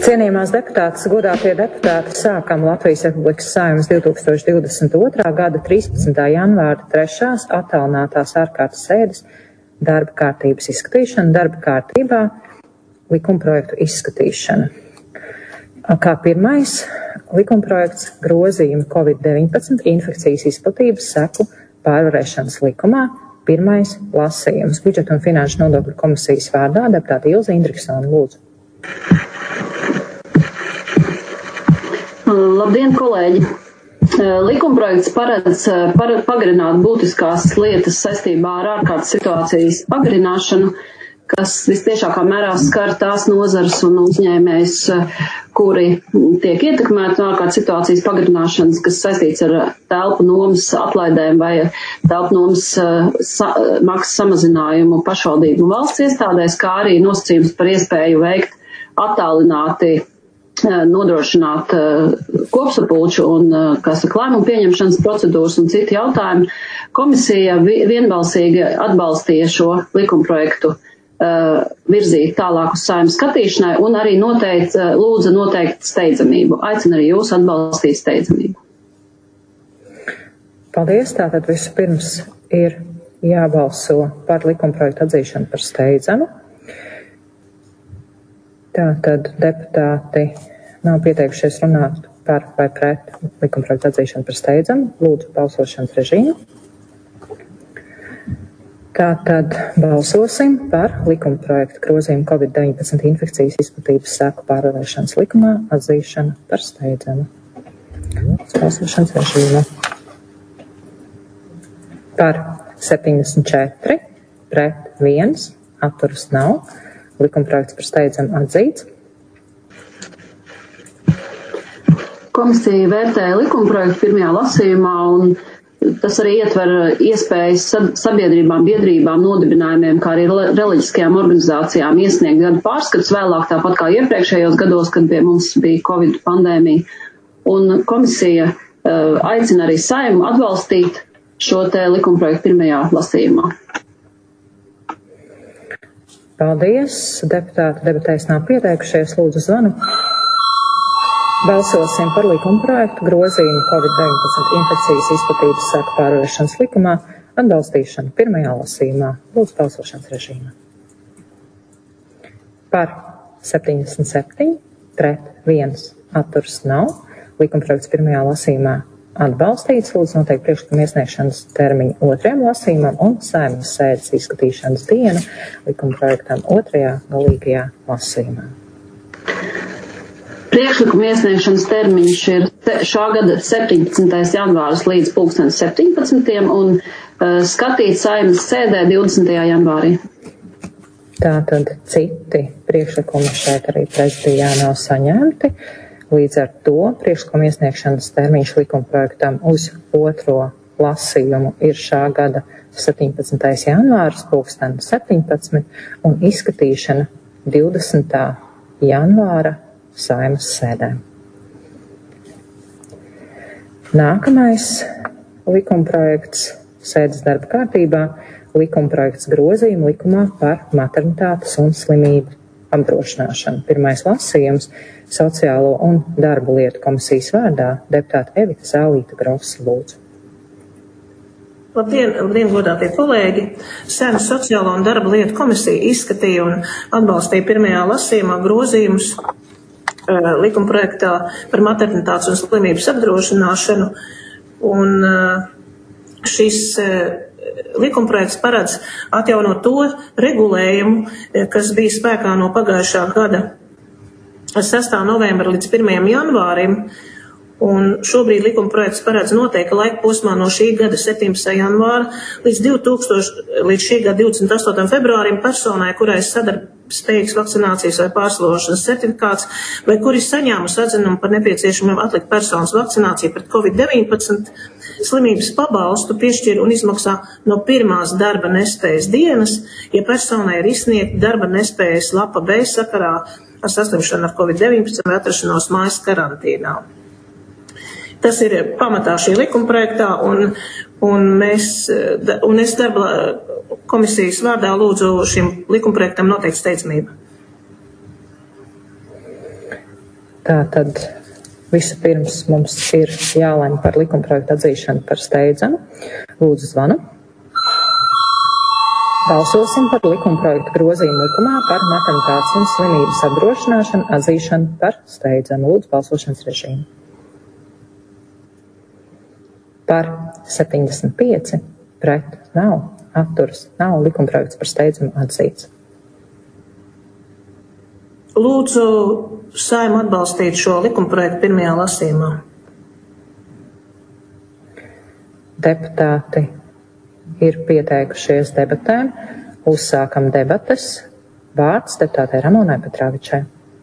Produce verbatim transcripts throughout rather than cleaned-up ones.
Cienījamās deputātas, godātie deputāti, sākam Latvijas Republikas Saeimas divi tūkstoši divdesmit otrā gada trīspadsmitā janvāra trešās attālinātās ārkārtas sēdes darba kārtības izskatīšana, darba kārtībā likumprojektu izskatīšana. Kā pirmais likumprojekts grozījumi Covid deviņpadsmit infekcijas izplatības seku pārvarēšanas likumā, pirmais lasījums. Budžeta un finanšu nodokļu komisijas vārdā deputāte Ilze Indriksone, lūdzu. Labdien, kolēģi! Likumprojekts paredz par, pagarināt būtiskās lietas saistībā ar ārkārtas situācijas pagarināšanu, kas vistiešākā mērā skar tās nozares un uzņēmējs, kuri tiek ietekmēti no ārkārtas situācijas pagarināšanas, kas saistīts ar telpu nomas atlaidēm vai telpu nomas sa, maksas samazinājumu pašvaldību valsts iestādēs, kā arī nosacījums par iespēju veikt attālināti nodrošināt kopsapulču un, kā saka, lēmumu pieņemšanas procedūras un citi jautājumi. Komisija vienbalsīgi atbalstīja šo likumprojektu virzīt tālāk uz Saeimas skatīšanai un arī noteikt, lūdza noteikt steidzamību. Aicinu arī jūs atbalstīt steidzamību. Paldies. Tātad vispirms ir jābalso par likumprojektu atzīšanu par steidzamu. Tātad deputāti nav pieteikušies runāt par vai pret likumprojektu atzīšanu par steidzamu. Lūdzu balsošanas režīmu. Tātad balsosim par likumprojektu grozījumu Covid deviņpadsmit infekcijas izplatības seku pārvarēšanas likumā atzīšanu par steidzamu. Balsošanas režīmu. Par septiņdesmit četri, pret viens, atturas nav. Likumprojekts par steidzamu atzīts. Komisija vērtēja likumprojektu pirmajā lasījumā, un tas arī ietver iespējas sabiedrībām, biedrībām, nodibinājumiem, kā arī reliģiskajām organizācijām iesniegt gadu pārskats vēlāk, tāpat kā iepriekšējos gados, kad pie mums bija Covid pandēmija. Un komisija uh, aicina arī Saeimu atbalstīt šo te likumprojektu pirmajā lasījumā. Paldies. Deputāti debatēs nav pieteikušies. Lūdzu zvanu. Balsosim par likumprojektu grozījumu Covid deviņpadsmit infekcijas izplatības seku pārvarēšanas likumā atbalstīšanu pirmajā lasījumā. Lūdzu balsošanas režīmā. Par septiņdesmit septiņi, pret viens, atturas nav. Likumprojekts pirmajā lasījumā atbalstīts. Lūdzu noteikti priekšlikuma iesniegšanas termiņu otrajam lasījumam un Saeimas sēdes izskatīšanas dienu likumprojektam otrajā galīgajā lasījumā. Priekšlikuma iesniegšanas termiņš ir šā gada septiņpadsmitais janvāris līdz pulksten septiņpadsmitajam un uh, skatīt Saeimas sēdē divdesmitajā janvārī. Tātad citi priekšlikumi šeit arī prezidijā nav saņemti. Līdz ar to priekšlikuma iesniegšanas termiņš likumprojektam uz otro lasījumu ir šā gada septiņpadsmitais janvāris, pulksten septiņpadsmit, un izskatīšana divdesmitā janvāra Saeimas sēdē. Nākamais likumprojekts sēdes darba kārtībā - likumprojekts grozījuma likumā par maternitātes un slimību apdrošināšanu. Pirmais lasījums Sociālo un darba lietu komisijas vārdā deputāte Evita Zālīta Grosa, lūdzu. Labdien, labdien, godātie kolēģi! Saeimas Sociālo un darba lietu komisija izskatīja un atbalstīja pirmajā lasījumā grozījumus uh, likumprojektā par maternitātes un slimības apdrošināšanu. Un uh, šis uh, likumprojekts paredz atjaunot to regulējumu, kas bija spēkā no pagājušā gada sestā novembra līdz pirmajam janvārim, un šobrīd likumprojekts paredz noteikti laika posmā no šī gada septiņpadsmitā janvāra līdz, divtūkstoši, līdz šī gada divdesmit astotajam februārim personai, kurai sadarbspējīgs vakcinācijas vai pārslošanas certifikāts, vai kuri saņēmusi atzinumu par nepieciešamību atlikt personas vakcināciju pret Covid deviņpadsmit, slimības pabalstu piešķir un izmaksā no pirmās darba nespējas dienas, ja personai ir izsniegta darba nespējas lapa B sakarā ar saslimšanu ar Covid deviņpadsmit vai atrašanos mājas karantīnā. Tas ir pamatā šī likumprojektā, un, un, mēs, un es darba komisijas vārdā lūdzu šim likumprojektam noteikt steidzamību. Tātad vispirms mums ir jālemj par likumprojektu atzīšanu par steidzamu. Lūdzu zvanu. Balsosim par likumprojektu grozījumu likumā par maternitātes un slimības apdrošināšanu atzīšanu par steidzamu. Lūdzu balsošanas režīmu. Par septiņdesmit pieci, pret nav, atturas nav, likumprojekts par steidzamu atzīts. Lūdzu Saeimu atbalstīt šo likumprojektu pirmajā lasījumā. Deputāti ir pieteikušies debatēm. Uzsākam debates. Vārds deputātei Ramonai Petrāvičai.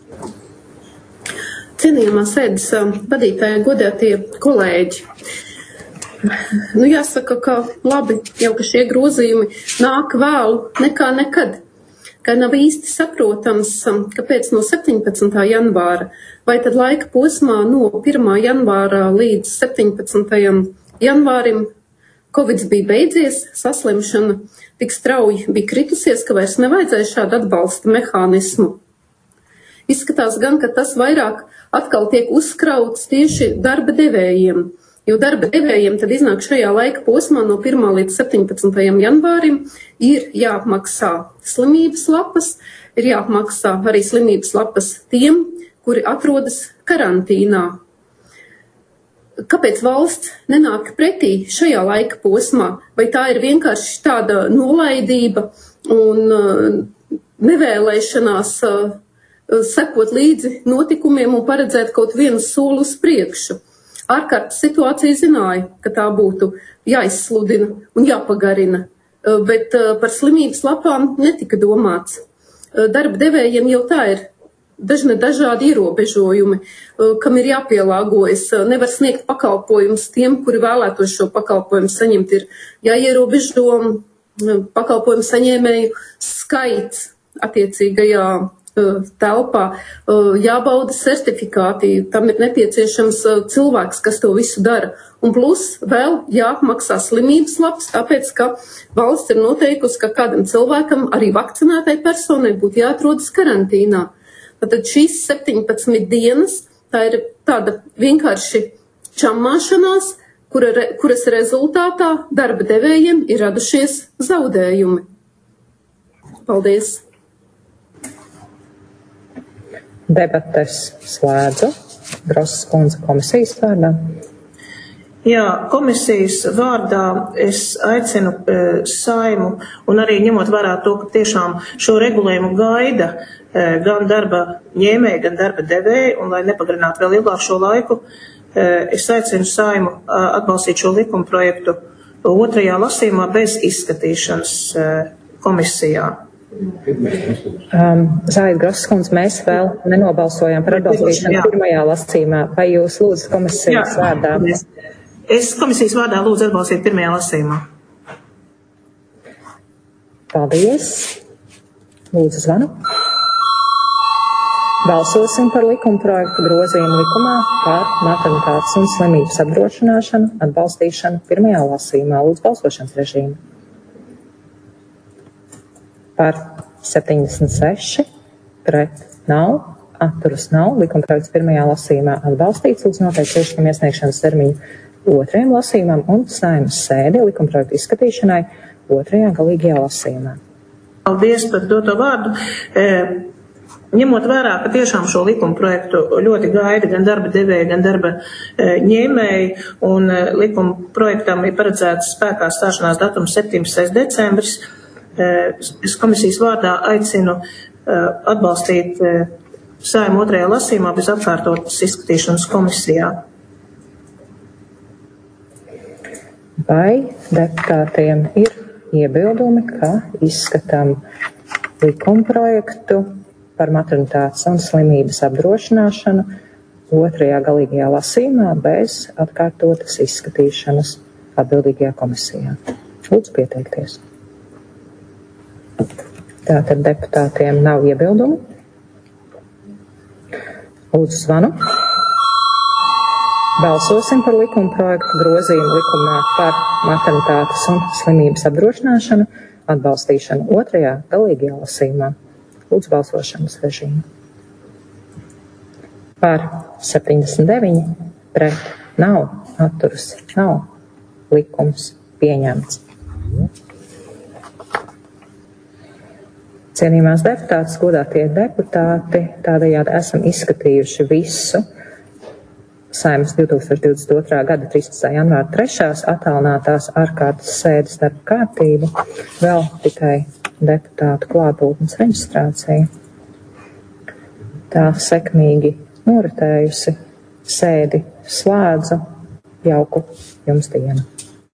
Cienījamā sēdes vadītāja, godātie kolēģi. Nu, jāsaka, ka labi, jau ka šie grozījumi nāk vēlu nekā nekad. Ka nav īsti saprotams, kāpēc no septiņpadsmitā janvāra vai tad laika posmā no pirmā janvāra līdz septiņpadsmitajam janvārim Covids bija beidzies, saslimšana tik strauji bija kritusies, ka vairs nevajadzēja šādu atbalsta mehānismu. Izskatās gan, ka tas vairāk atkal tiek uzkrauts tieši darba devējiem, jo darba devējiem tad iznāk šajā laika posmā no pirmā līdz septiņpadsmitajam janvārim ir jāapmaksā slimības lapas, ir jāapmaksā arī slimības lapas tiem, kuri atrodas karantīnā. Kāpēc valsts nenāk pretī šajā laika posmā? Vai tā ir vienkārši tāda nolaidība un nevēlēšanās sekot līdzi notikumiem un paredzēt kaut vienu soli uz priekšu? Ārkārtas situācija zināja, ka tā būtu jāizsludina un jāpagarina, bet par slimības lapām netika domāts. Darba devējiem jau tā ir dažne dažādi ierobežojumi, kam ir jāpielāgojas. Nevar sniegt pakalpojumus tiem, kuri vēlētos šo pakalpojumu saņemt. Ir jāierobežo pakalpojumu saņēmēju skaits attiecīgajā telpā, jābauda certifikāti, tam ir nepieciešams cilvēks, kas to visu dara. Un plus vēl jāapmaksā slimības lapas, tāpēc, ka valsts ir noteikusi, ka kādam cilvēkam, arī vakcinētai personai, būtu jāatrodas karantīnā. Tad šīs septiņpadsmit dienas, tā ir tāda vienkārši čammāšanās, kura, kuras rezultātā darba devējiem ir radušies zaudējumi. Paldies! Debates slēdzu. Grosas kundze komisijas vārdā. Jā, komisijas vārdā es aicinu e, Saeimu un arī ņemot vērā to, ka tiešām šo regulējumu gaida e, gan darba ņēmēji, gan darba devēji, un lai nepagarinātu vēl ilgāk šo laiku, e, es aicinu Saeimu e, atbalstīt šo likuma projektu otrajā lasījumā bez izskatīšanas e, komisijā. Um, Zāida Grosas kundze, mēs vēl nenobalsojām par atbalstīšanu pirmajā lasījumā. Vai jūs lūdzu komisijas Jā, vārdā? Paldies. Es komisijas vārdā lūdzu atbalstīt pirmajā lasījumā. Paldies. Lūdzu zvanu. Balsosim par likuma projektu grozījumu likumā par maternitātes un slimības apdrošināšanu atbalstīšanu pirmajā lasījumā. Lūdzu balsošanas režīmu. Par septiņdesmit seši, pret nav, atturas nav, likuma projekts pirmajā lasījumā atbalstīts, lūdzu noteikt priekšlikuma iesniegšanas termiņu otrajam lasījumam un Saeimas sēdi likuma projektu izskatīšanai otrajā galīgajā lasījumā. Paldies par doto vārdu. E, ņemot vērā, ka tiešām šo likuma projektu ļoti gaida gan darba devēji, gan darba e, ņēmēji, un e, likuma projektam ir paredzēts spēkā stāšanās datums septiņdesmitais decembris, es komisijas vārdā aicinu atbalstīt Saeimu otrajā lasījumā bez atkārtotas izskatīšanas komisijā. Vai deputātiem ir iebildumi, ka izskatām likumprojektu par maternitātes un slimības apdrošināšanu otrajā galīgajā lasījumā bez atkārtotas izskatīšanas atbildīgajā komisijā? Lūdzu pieteikties. Tātad deputātiem nav iebildumu. Lūdzu zvanu. Balsosim par likuma projektu grozījumu likumā par maternitātes un slimības apdrošināšanu atbalstīšanu otrajā galīgajā lasījumā. Lūdzu balsošanas režīmu. par septiņdesmit deviņi, pret nav, atturas nav, likums pieņemts. Cienījumās deputātes, godātie deputāti, tādējādi esam izskatījuši visu Saeimas divtūkstoš divdesmit otrā gada trīspadsmitā janvāra trešās attālinātās ārkārtas sēdes darba kārtību, vēl tikai deputātu klātbūtnes reģistrācija. Tā sekmīgi noritējusi, sēdi slēdzu, jauku jums dienu.